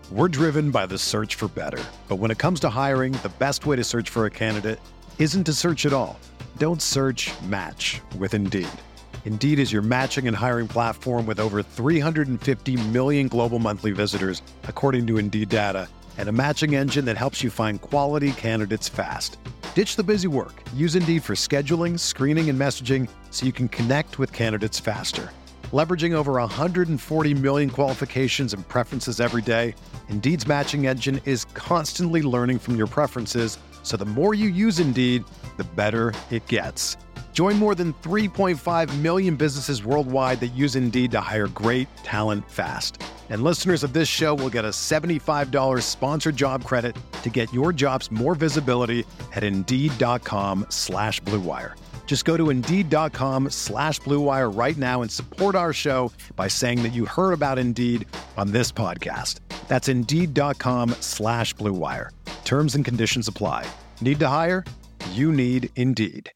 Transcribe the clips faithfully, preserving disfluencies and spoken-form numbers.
We're driven by the search for better. But when it comes to hiring, the best way to search for a candidate isn't to search at all. Don't search, match with Indeed. Indeed is your matching and hiring platform with over three hundred fifty million global monthly visitors, according to Indeed data, and a matching engine that helps you find quality candidates fast. Ditch the busy work. Use Indeed for scheduling, screening, and messaging so you can connect with candidates faster. Leveraging over one hundred forty million qualifications and preferences every day, Indeed's matching engine is constantly learning from your preferences, so the more you use Indeed, the better it gets. Join more than three point five million businesses worldwide that use Indeed to hire great talent fast. And listeners of this show will get a seventy-five dollars sponsored job credit to get your jobs more visibility at Indeed.com slash Blue Wire. Just go to Indeed.com slash Blue Wire right now and support our show by saying that you heard about Indeed on this podcast. That's Indeed.com slash Blue Wire. Terms and conditions apply. Need to hire? You need Indeed.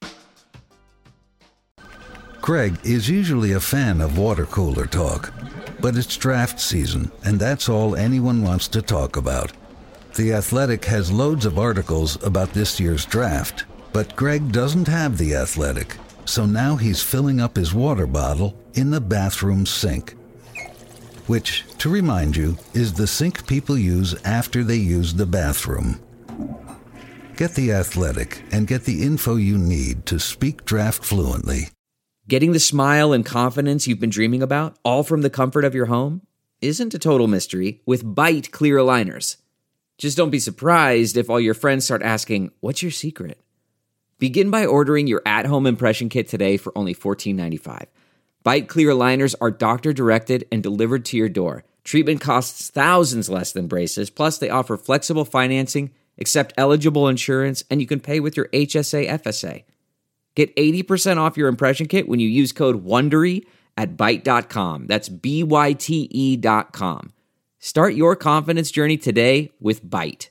Craig is usually a fan of water cooler talk, but it's draft season, and that's all anyone wants to talk about. The Athletic has loads of articles about this year's draft, but Greg doesn't have The Athletic, so now he's filling up his water bottle in the bathroom sink. Which, to remind you, is the sink people use after they use the bathroom. Get The Athletic and get the info you need to speak draft fluently. Getting the smile and confidence you've been dreaming about, all from the comfort of your home, isn't a total mystery with Byte clear aligners. Just don't be surprised if all your friends start asking, "What's your secret?" Begin by ordering your at-home impression kit today for only fourteen ninety-five. Byte clear aligners are doctor-directed and delivered to your door. Treatment costs thousands less than braces, plus they offer flexible financing, accept eligible insurance, and you can pay with your H S A F S A. Get eighty percent off your impression kit when you use code WONDERY at byte dot com. That's B Y T E dot com. Start your confidence journey today with Byte.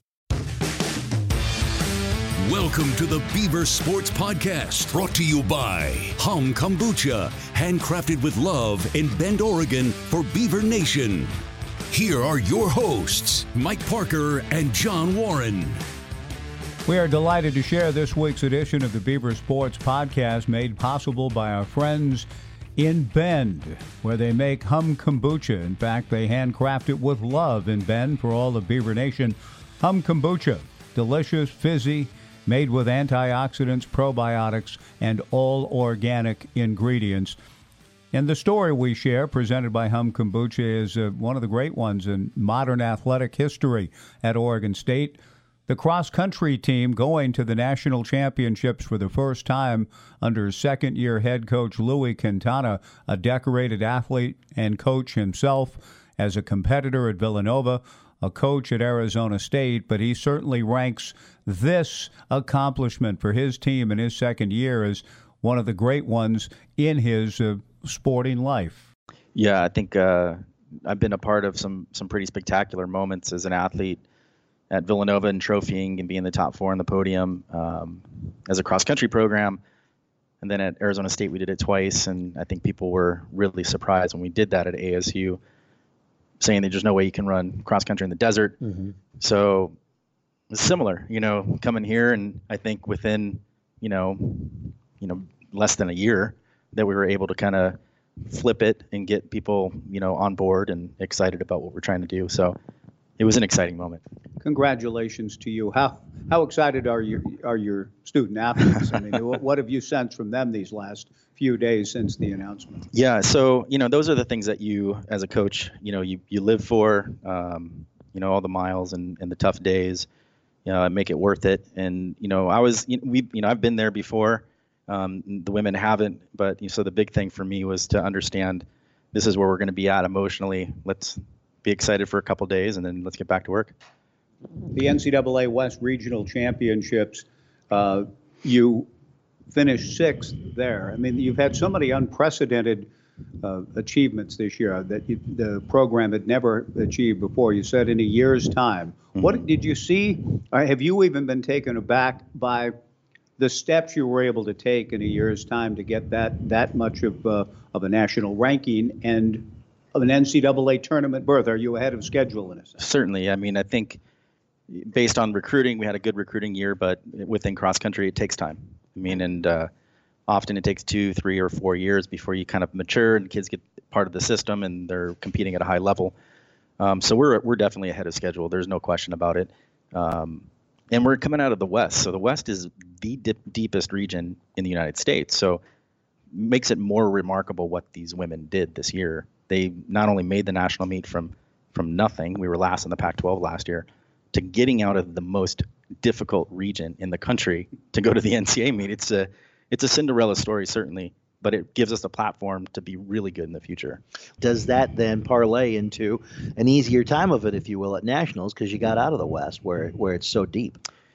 Welcome to the Beaver Sports Podcast, brought to you by Hum Kombucha, handcrafted with love in Bend, Oregon for Beaver Nation. Here are your hosts, Mike Parker and John Warren. We are delighted to share this week's edition of the Beaver Sports Podcast, made possible by our friends in Bend, where they make Hum Kombucha. In fact, they handcraft it with love in Bend for all of Beaver Nation. Hum Kombucha, delicious, fizzy, made with antioxidants, probiotics, and all organic ingredients. And the story we share, presented by Hum Kombucha, is uh, one of the great ones in modern athletic history at Oregon State. The cross-country team going to the national championships for the first time under second-year head coach Louis Quintana, a decorated athlete and coach himself, as a competitor at Villanova, a coach at Arizona State, but he certainly ranks this accomplishment for his team in his second year as one of the great ones in his uh, sporting life. Yeah, I think uh, I've been a part of some some pretty spectacular moments as an athlete at Villanova and trophying and being the top four on the podium um, as a cross-country program. And then at Arizona State, we did it twice. And I think people were really surprised when we did that at A S U, saying that there's no way you can run cross-country in the desert. Mm-hmm. So it's similar, you know, coming here. And I think within, you know, you know, less than a year that we were able to kind of flip it and get people, you know, on board and excited about what we're trying to do. So it was an exciting moment. Congratulations to you. How how excited are your are your student athletes? I mean, what, what have you sensed from them these last few days since the announcement? Yeah, so you know, those are the things that you, as a coach, you know, you you live for. Um, you know, all the miles and, and the tough days, you know, make it worth it. And you know, I was you know, we you know I've been there before. Um, the women haven't, but you know, so the big thing for me was to understand this is where we're going to be at emotionally. Let's be excited for a couple of days, and then let's get back to work. The N C double A West Regional Championships, uh, you finished sixth there. I mean, you've had so many unprecedented uh, achievements this year that you, the program had never achieved before. You said in a year's time. Mm-hmm. What did you see? Or have you even been taken aback by the steps you were able to take in a year's time to get that that much of uh, of a national ranking and an N C double A tournament berth? Are you ahead of schedule in a sense? Certainly. I mean, I think based on recruiting, we had a good recruiting year, but within cross country, it takes time. I mean, and uh, often it takes two, three, or four years before you kind of mature and kids get part of the system and they're competing at a high level. Um, so we're we're definitely ahead of schedule. There's no question about it. Um, and we're coming out of the West. So the West is the dip, deepest region in the United States. So makes it more remarkable what these women did this year. They not only made the national meet from from nothing, we were last in the Pac twelve last year, to getting out of the most difficult region in the country to go to the N C double A meet. It's a it's a Cinderella story, certainly, but it gives us a platform to be really good in the future. Does that then parlay into an easier time of it, if you will, at nationals, because you got out of the West where where it's so deep?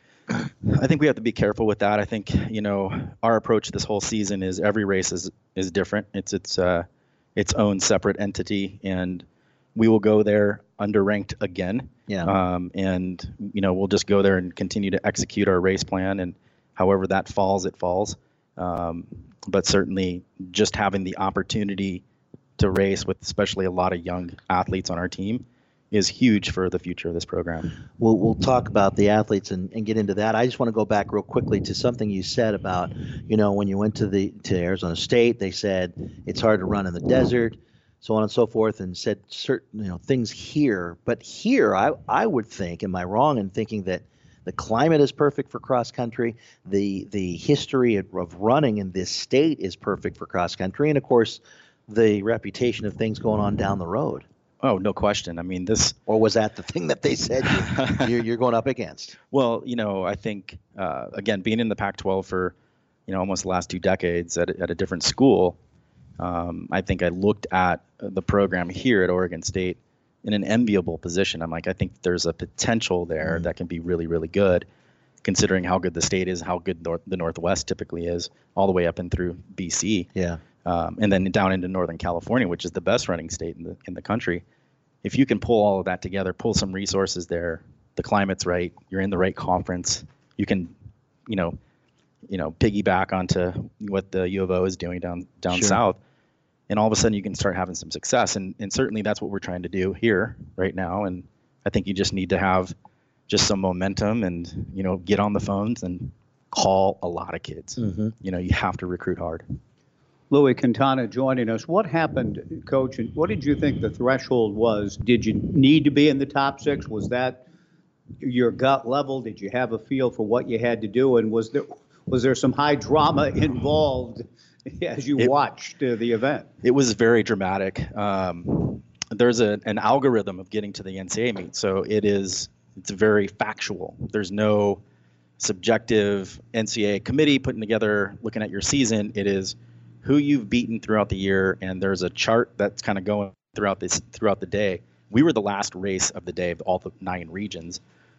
I think we have to be careful with that. I think, you know, our approach this whole season is every race is is different. It's its uh, its own separate entity, and we will go there underranked again. Yeah. Um, and you know, we'll just go there and continue to execute our race plan, and however that falls, it falls. Um, but certainly, just having the opportunity to race with, especially a lot of young athletes on our team, is huge for the future of this program. We'll we'll talk about the athletes and, and get into that. I just want to go back real quickly to something you said about, you know, when you went to the to Arizona State, they said it's hard to run in the desert, so on and so forth, and said certain, you know, things here. But here, I I would think, am I wrong in thinking that the climate is perfect for cross country, the the history of, of running in this state is perfect for cross country, and of course, the reputation of things going on down the road. Oh, no question. I mean, this. Or was that the thing that they said you, you're, you're going up against? Well, you know, I think, uh, again, being in the Pac twelve for, you know, almost the last two decades at, at a different school, um, I think I looked at the program here at Oregon State in an enviable position. I'm like, I think there's a potential there mm-hmm. that can be really, really good, considering how good the state is, how good north, the Northwest typically is, all the way up and through B C. Yeah. Um, and then down into Northern California, which is the best running state in the in the country. If you can pull all of that together, pull some resources there, the climate's right, you're in the right conference, you can, you know, you know, piggyback onto what the U of O is doing down down Sure. south, and all of a sudden you can start having some success. And and certainly that's what we're trying to do here right now. And I think you just need to have just some momentum and, you know, get on the phones and call a lot of kids. Mm-hmm. You know, you have to recruit hard. Louis Quintana joining us. What happened, Coach, and what did you think the threshold was? Did you need to be in the top six? Was that your gut level? Did you have a feel for what you had to do? And was there was there some high drama involved as you it, watched uh, the event? It was very dramatic. Um, there's a, an algorithm of getting to the N C double A meet, so it is it's very factual. There's no subjective N C double A committee putting together looking at your season. It is who you've beaten throughout the year, and there's a chart that's kind of going throughout this throughout the day. We were the last race of the day of all the nine regions.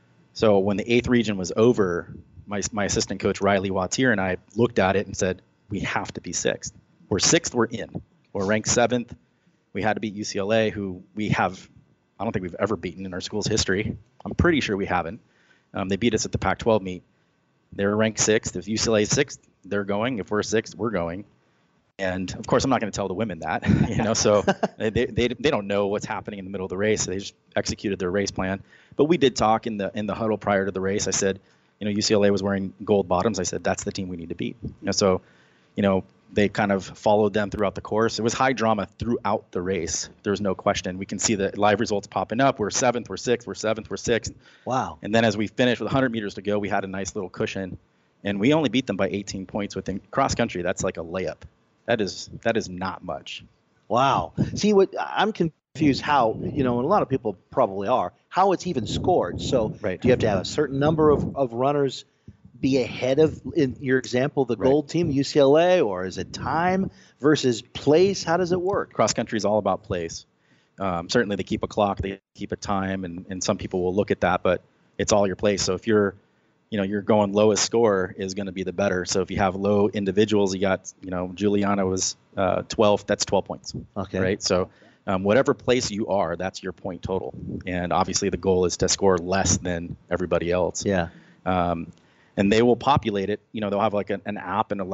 So when the eighth region was over, my my assistant coach Riley Wattier and I looked at it and said, we have to be sixth. We're sixth, we're in. We're ranked seventh. We had to beat U C L A, who we have, I don't think we've ever beaten in our school's history. I'm pretty sure we haven't. Um, they beat us at the Pac twelve meet. They were ranked sixth. If U C L A is sixth, they're going. If we're sixth, we're going. And of course, I'm not going to tell the women that, you know, so they, they they don't know what's happening in the middle of the race. So they just executed their race plan. But we did talk in the in the huddle prior to the race. I said, you know, U C L A was wearing gold bottoms. I said, that's the team we need to beat. You know, so, you know, they kind of followed them throughout the course. It was high drama throughout the race. There's no question. We can see the live results popping up. We're seventh, we're sixth, we're seventh, we're sixth. Wow. And then as we finished with one hundred meters to go, we had a nice little cushion. And we only beat them by eighteen points within cross country. That's like a layup. That is that is not much. Wow. See, what I'm confused how, you know, and a lot of people probably are, how it's even scored. So Right. do you have to have a certain number of, of runners be ahead of, in your example, the Right. gold team, U C L A, or is it time versus place? How does it work? Cross country is all about place. Um, certainly they keep a clock, they keep a time, and, and some people will look at that, but it's all your place. So if you're, you know, you're going lowest score is going to be the better. So if you have low individuals, you got, you know, Juliana was uh, twelfth, that's twelve points. Okay. Right. So um, whatever place you are, that's your point total. And obviously the goal is to score less than everybody else. Yeah. Um, and they will populate it. You know, they'll have like an, an app and a live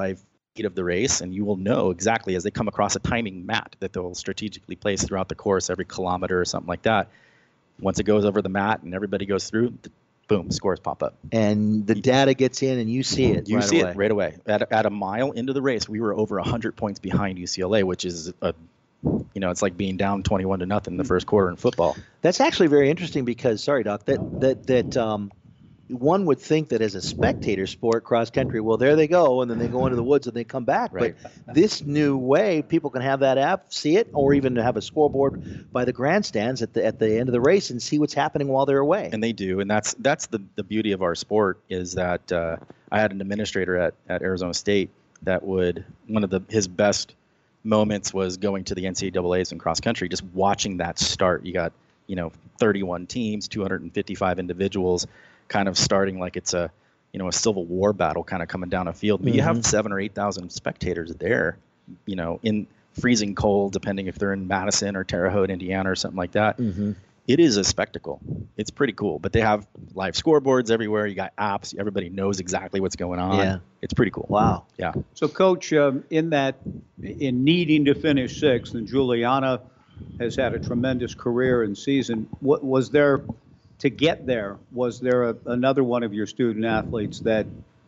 of the race, and you will know exactly as they come across a timing mat that they'll strategically place throughout the course every kilometer or something like that. Once it goes over the mat and everybody goes through, boom, scores pop up. And the data gets in and you see it You right see away. it right away. At, at a mile into the race, we were over one hundred points behind U C L A, which is, a, you know, it's like being down twenty-one to nothing in the first quarter in football. That's actually very interesting because, sorry, Doc, that, that, that um, one would think that as a spectator sport, cross country, well, there they go, and then they go into the woods and they come back. Right. But this new way, people can have that app, see it, or even have a scoreboard by the grandstands at the at the end of the race and see what's happening while they're away. And they do, and that's that's the, the beauty of our sport is that uh, I had an administrator at, at Arizona State that would, one of the his best moments was going to the N C double A's in cross country, just watching that start. You got, you know, thirty-one teams, two hundred fifty-five individuals, kind of starting like it's a, you know, a Civil War battle kind of coming down a field. But mm-hmm. you have seven or eight thousand spectators there, you know, in freezing cold, depending if they're in Madison or Terre Haute, Indiana, or something like that. Mm-hmm. It is a spectacle. It's pretty cool. But they have live scoreboards everywhere. You got apps. Everybody knows exactly what's going on. Yeah. It's pretty cool. Wow. Yeah. So, Coach, um, in that, in needing to finish sixth, and Juliana has had a tremendous career and season, what was there, to get there, was there a, another one of your student athletes that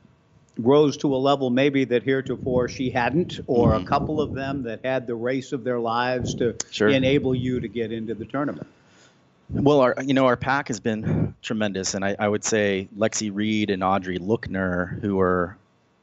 rose to a level maybe that heretofore she hadn't, or mm-hmm. a couple of them that had the race of their lives to sure. enable you to get into the tournament? Well, our you know our pack has been tremendous, and I, I would say Lexi Reed and Audrey Lookner, who are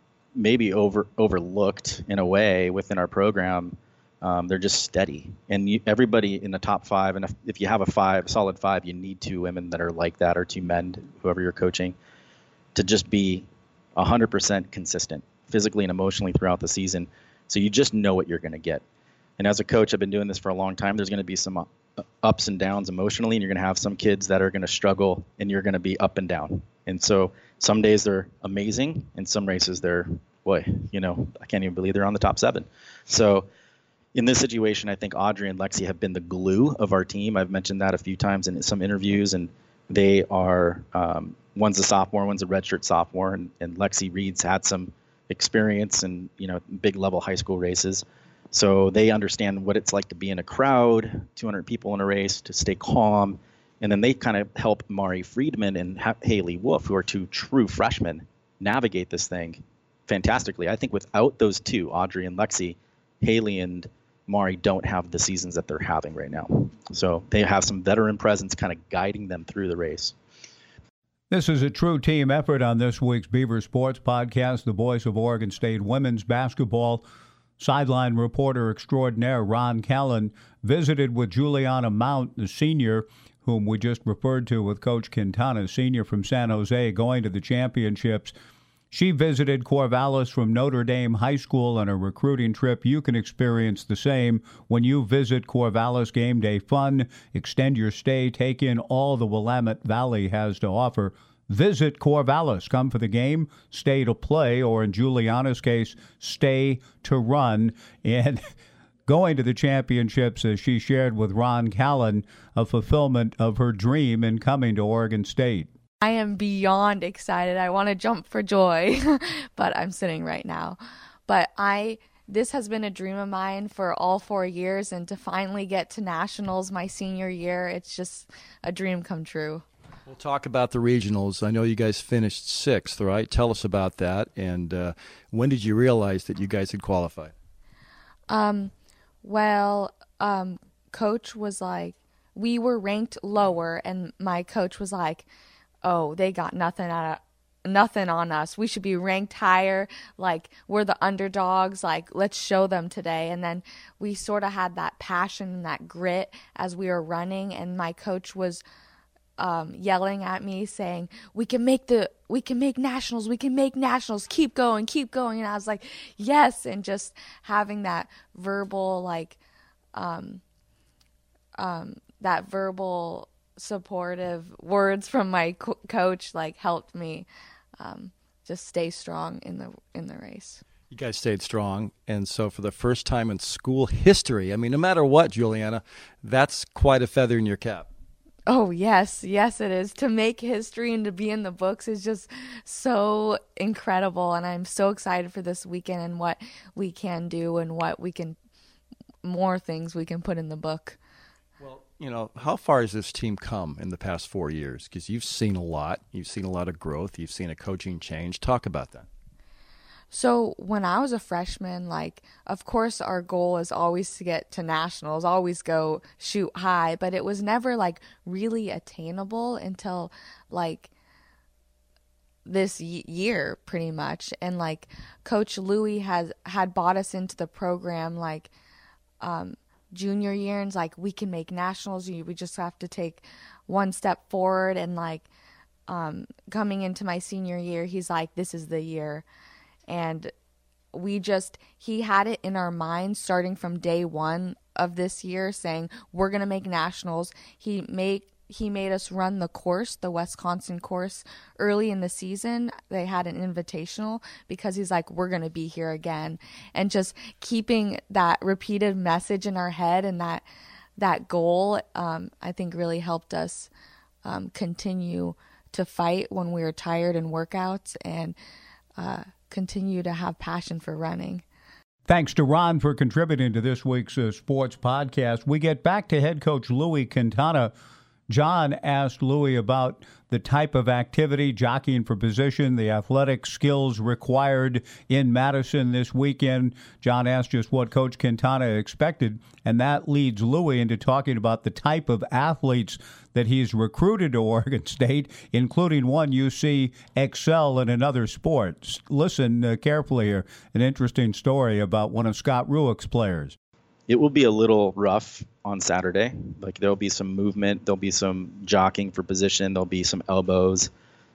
maybe over overlooked in a way within our program, um, they're just steady. And you, everybody in the top five, and if, if you have a five, solid five, you need two women that are like that, or two men, whoever you're coaching, to just be one hundred percent consistent physically and emotionally throughout the season. So you just know what you're going to get. And as a coach, I've been doing this for a long time. There's going to be some ups and downs emotionally, and you're going to have some kids that are going to struggle, and you're going to be up and down. And so some days they're amazing, and some races they're, boy, you know, I can't even believe they're on the top seven. So in this situation, I think Audrey and Lexi have been the glue of our team. I've mentioned that a few times in some interviews, and they are, um, one's a sophomore, one's a redshirt sophomore, and, and Lexi Reed's had some experience in, you know, big level high school races. So they understand what it's like to be in a crowd, two hundred people in a race, to stay calm. And then they kind of help Mari Friedman and ha- Haley Wolf, who are two true freshmen, navigate this thing fantastically. I think without those two, Audrey and Lexi, Haley and Mari don't have the seasons that they're having right now. So they have some veteran presence kind of guiding them through the race. This is a true team effort on this week's Beaver Sports Podcast. The voice of Oregon State women's basketball sideline reporter extraordinaire Ron Callan visited with Juliana Mount, the senior, whom we just referred to with Coach Quintana, senior from San Jose, going to the championships. She visited Corvallis from Notre Dame High School on a recruiting trip. You can experience the same when you visit Corvallis. Game day fun. Extend your stay. Take in all the Willamette Valley has to offer. Visit Corvallis. Come for the game, stay to play, or in Juliana's case, stay to run. And going to the championships, as she shared with Ron Callan, a fulfillment of her dream in coming to Oregon State. I am beyond excited. I want to jump for joy, but I'm sitting right now. But I, this has been a dream of mine for all four years, and to finally get to nationals my senior year, it's just a dream come true. We'll talk about the regionals. I know you guys finished sixth, right? Tell us about that. And uh, when did you realize that you guys had qualified? Um, well, um, coach was like, we were ranked lower, and my coach was like, oh, they got nothing out of, nothing on us. We should be ranked higher. Like, we're the underdogs. Like, let's show them today. And then we sort of had that passion and that grit as we were running, and my coach was Um, yelling at me saying, we can make the, we can make nationals, we can make nationals, keep going, keep going. And I was like, yes. And just having that verbal, like, um, um, that verbal supportive words from my co- coach, like, helped me, um, just stay strong in the, in the race. You guys stayed strong. And so for the first time in school history, I mean, no matter what, Juliana, that's quite a feather in your cap. Oh, yes. Yes, it is. To make history and to be in the books is just so incredible. And I'm so excited for this weekend and what we can do and what we can, more things we can put in the book. Well, you know, how far has this team come in the past four years? Because you've seen a lot. You've seen a lot of growth. You've seen a coaching change. Talk about that. So when I was a freshman, like, of course our goal is always to get to nationals, always go shoot high, but it was never like really attainable until like this y- year pretty much. And like Coach Louie has had bought us into the program like um, junior year, and it's like we can make nationals. We just have to take one step forward. And like um, coming into my senior year, he's like, this is the year. And we just, he had it in our minds starting from day one of this year saying, we're going to make nationals. He made, he made us run the course, the Wisconsin course, early in the season. They had an invitational because he's like, we're going to be here again. And just keeping that repeated message in our head and that, that goal, um, I think really helped us um, continue to fight when we were tired in workouts and, uh, continue to have passion for running. Thanks to Ron for contributing to this week's uh, sports podcast. We get back to head coach Louie Quintana. John asked Louie about the type of activity, jockeying for position, the athletic skills required in Madison this weekend. John asked just what Coach Quintana expected, and that leads Louie into talking about the type of athletes that he's recruited to Oregon State, including one you see excel in another sport. Listen uh, carefully here, an interesting story about one of Scott Rueck's players. It will be a little rough on Saturday. Like there'll be some movement, there'll be some jockeying for position, there'll be some elbows.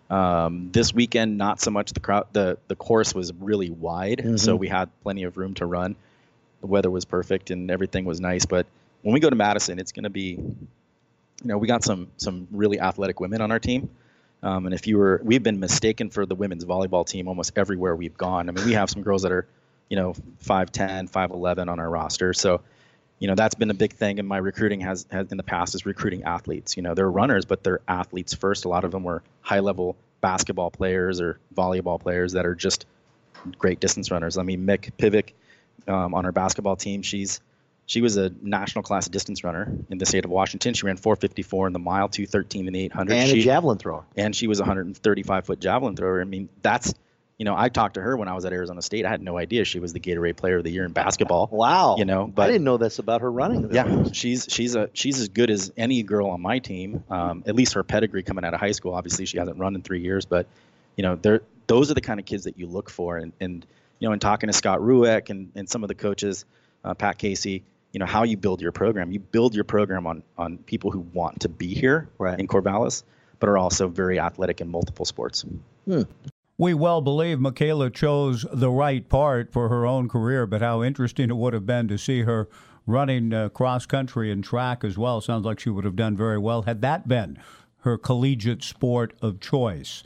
Um, this weekend, not so much. The crowd, the the course was really wide, mm-hmm. so we had plenty of room to run. The weather was perfect and everything was nice. But when we go to Madison, it's going to be, you know, we got some some really athletic women on our team. Um, and if you were, we've been mistaken for the women's volleyball team almost everywhere we've gone. I mean, we have some girls that are, you know, five ten, five eleven on our roster. So, you know, that's been a big thing. And my recruiting has, has in the past is recruiting athletes. You know, they're runners, but they're athletes first. A lot of them were high level basketball players or volleyball players that are just great distance runners. I mean, Mick Pivick um, on our basketball team, she's she was a national class distance runner in the state of Washington. She ran four fifty-four in the mile, two thirteen in the eight hundred. And she, a javelin thrower. And she was a one hundred thirty-five foot javelin thrower. I mean, that's, you know, I talked to her when I was at Arizona State. I had no idea she was the Gatorade Player of the Year in basketball. Wow. You know, but I didn't know this about her running. Yeah, she's she's a she's as good as any girl on my team. Um, at least her pedigree coming out of high school. Obviously, she hasn't run in three years, but you know, they're those are the kind of kids that you look for. And and you know, in talking to Scott Rueck and and some of the coaches, uh, Pat Casey, you know, how you build your program. You build your program on on people who want to be here right. in Corvallis, but are also very athletic in multiple sports. Hmm. We well believe Michaela chose the right part for her own career, but how interesting it would have been to see her running uh, cross-country and track as well. Sounds like she would have done very well had that been her collegiate sport of choice.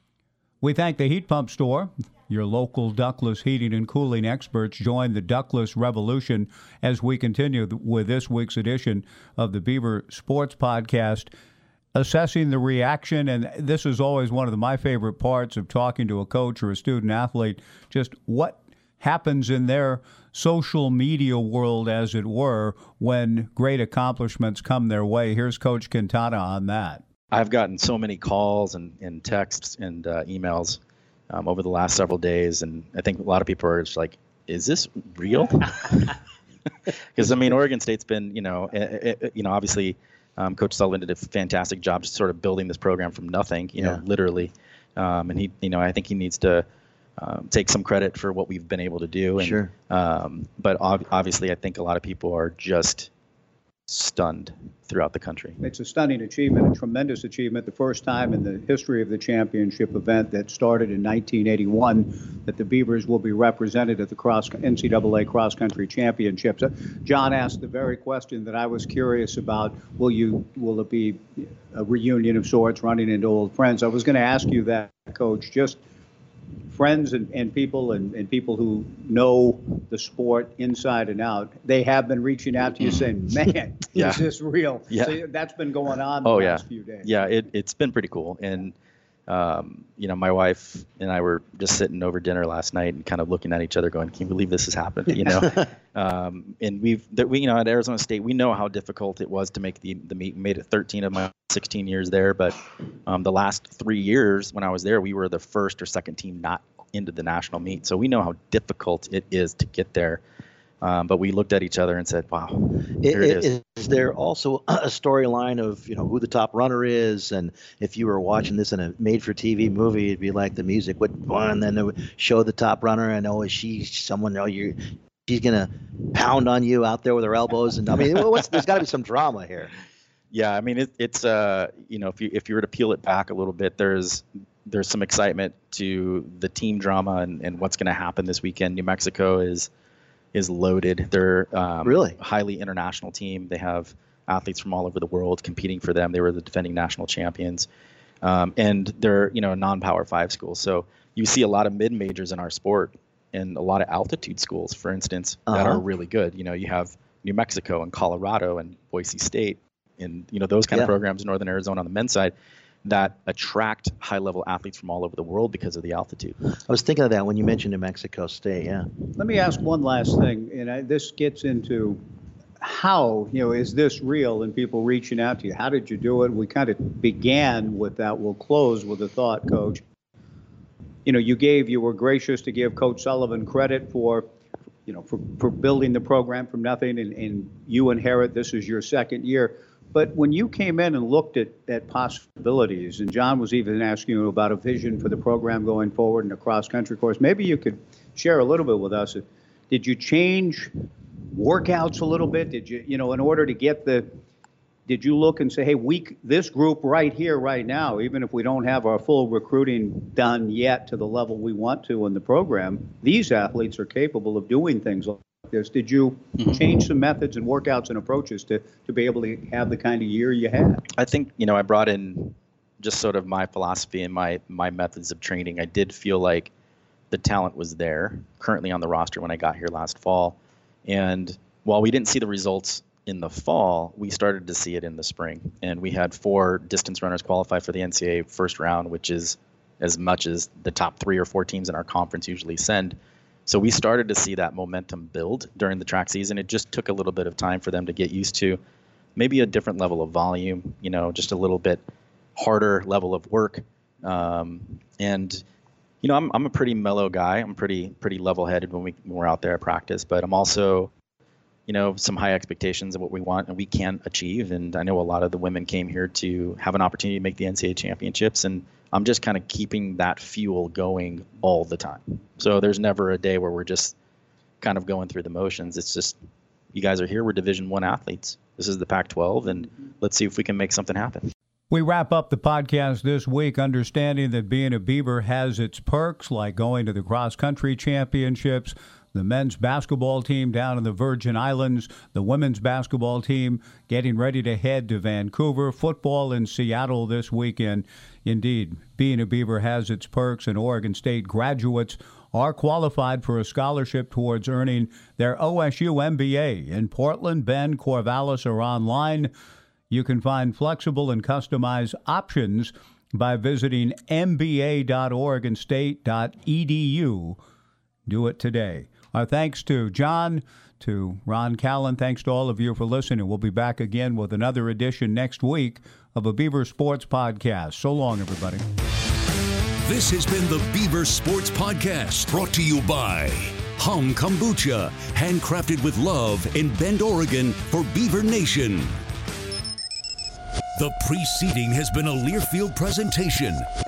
We thank the Heat Pump Store. Your local ductless heating and cooling experts join the ductless revolution as we continue with this week's edition of the Beaver Sports Podcast, assessing the reaction. And this is always one of the, my favorite parts of talking to a coach or a student athlete, just what happens in their social media world, as it were, when great accomplishments come their way. Here's Coach Quintana on that. I've gotten so many calls and, and texts and uh, emails um, over the last several days, and I think a lot of people are just like, is this real? Because, I mean, Oregon State's been, you know, it, it, you know, obviously um, Coach Sullivan did a fantastic job just sort of building this program from nothing, you yeah. know, literally. Um, and he, you know, I think he needs to um, take some credit for what we've been able to do. And, sure. Um, but ob- obviously, I think a lot of people are just stunned throughout the country. It's a stunning achievement, a tremendous achievement, the first time in the history of the championship event that started in nineteen eighty-one that the Beavers will be represented at the cross N C double A cross-country championships. John asked the very question that I was curious about. Will you? Will it be a reunion of sorts, running into old friends? I was going to ask you that, Coach, just friends and, and people and, and people who know the sport inside and out, they have been reaching out to you saying, man, yeah. is this real? Yeah. So that's been going on the oh, last yeah. few days. Yeah, it, it's been pretty cool. And, um, you know, my wife and I were just sitting over dinner last night and kind of looking at each other going, can you believe this has happened? You know, um, and we've, we, you know, at Arizona State, we know how difficult it was to make the, the meet. We made it thirteen of my sixteen years there. But um, the last three years when I was there, we were the first or second team not into the national meet. So we know how difficult it is to get there. Um, but we looked at each other and said, wow, here it, it is. Is there also a storyline of, you know, who the top runner is? And if you were watching this in a made-for-T V movie, it'd be like the music would one, and then it would show the top runner, and oh, is she someone, oh, you she's going to pound on you out there with her elbows. And I mean, what's, there's got to be some drama here. Yeah, I mean, it, it's, uh, you know, if you if you were to peel it back a little bit, there's there's some excitement to the team drama and, and what's going to happen this weekend. New Mexico is is loaded. They're um, really a highly international team. They have athletes from all over the world competing for them. They were the defending national champions. Um, and they're, you know, a non-power five school. So you see a lot of mid-majors in our sport and a lot of altitude schools, for instance, uh-huh. that are really good. You know, you have New Mexico and Colorado and Boise State and, you know, those kind yeah. of programs in Northern Arizona on the men's side that attract high-level athletes from all over the world because of the altitude. I was thinking of that when you mentioned New Mexico State, yeah. Let me ask one last thing, and I, this gets into how, you know, is this real and people reaching out to you? How did you do it? We kind of began with that. We'll close with a thought, Coach. You know, you gave, you were gracious to give Coach Sullivan credit for, you know, for, for building the program from nothing, and, and you inherit, this is your second year. But when you came in and looked at, at possibilities, and John was even asking you about a vision for the program going forward and a cross-country course, maybe you could share a little bit with us. Did you change workouts a little bit? Did you, you know, in order to get the, did you look and say, hey, we, this group right here, right now, even if we don't have our full recruiting done yet to the level we want to in the program, these athletes are capable of doing things like this. Did you mm-hmm. change some methods and workouts and approaches to, to be able to have the kind of year you had? I think, you know, I brought in just sort of my philosophy and my, my methods of training. I did feel like the talent was there currently on the roster when I got here last fall. And while we didn't see the results in the fall, we started to see it in the spring. And we had four distance runners qualify for the N C double A first round, which is as much as the top three or four teams in our conference usually send. So we started to see that momentum build during the track season. It just took a little bit of time for them to get used to maybe a different level of volume, you know, just a little bit harder level of work. Um, and, you know, I'm I'm a pretty mellow guy. I'm pretty pretty level-headed when, we, when we're out there at practice. But I'm also, you know, some high expectations of what we want and we can achieve. And I know a lot of the women came here to have an opportunity to make the N C double A championships. And I'm just kind of keeping that fuel going all the time. So there's never a day where we're just kind of going through the motions. It's just, you guys are here. We're Division One athletes. This is the Pac twelve, and let's see if we can make something happen. We wrap up the podcast this week understanding that being a Beaver has its perks, like going to the cross-country championships, the men's basketball team down in the Virgin Islands, the women's basketball team getting ready to head to Vancouver, football in Seattle this weekend. Indeed, being a Beaver has its perks, and Oregon State graduates are qualified for a scholarship towards earning their O S U M B A. In Portland, Bend, Corvallis are online. You can find flexible and customized options by visiting m b a dot oregon state dot e d u. Do it today. Our thanks to John, to Ron Callan. Thanks to all of you for listening. We'll be back again with another edition next week of a Beaver Sports Podcast. So long, everybody. This has been the Beaver Sports Podcast, brought to you by Hum Kombucha, handcrafted with love in Bend, Oregon for Beaver Nation. The preceding has been a Learfield presentation.